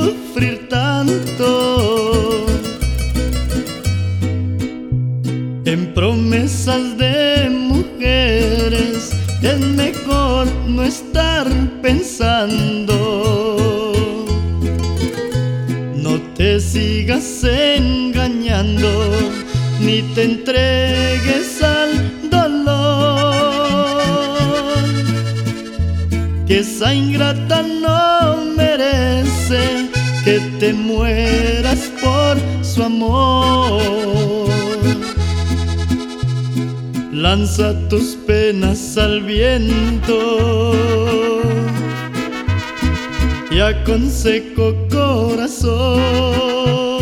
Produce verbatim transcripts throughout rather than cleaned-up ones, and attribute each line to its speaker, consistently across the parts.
Speaker 1: sufrir tanto en promesas de mujeres. Es mejor no estar pensando. No te sigas engañando, ni te entregues al dolor, que esa ingrata no merece que te mueras por su amor. Lanza tus penas al viento y aconsejo corazón,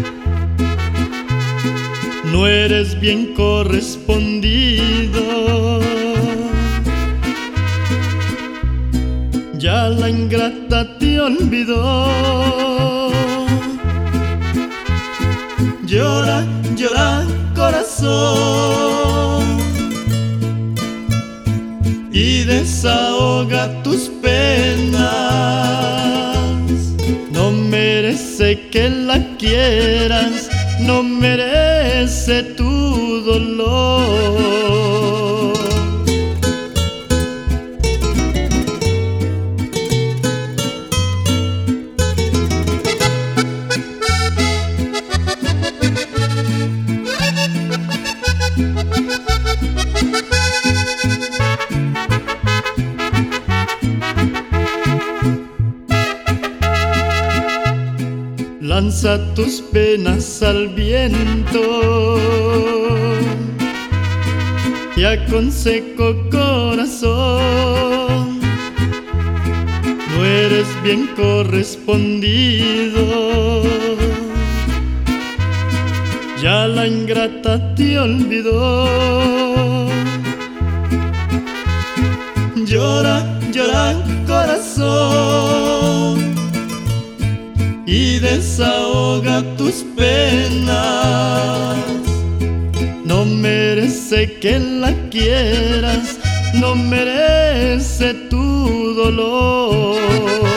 Speaker 1: no eres bien correspondido. Ya la ingrata te olvidó. Llora, llora, corazón, y desahoga tus penas. No merece que la quieras, no merece tu dolor. Lanza tus penas al viento y aconsejo corazón, no eres bien correspondido. Ya la ingrata te olvidó. Llora, llora, corazón, y desahoga tus penas. No merece que la quieras, no merece tu dolor.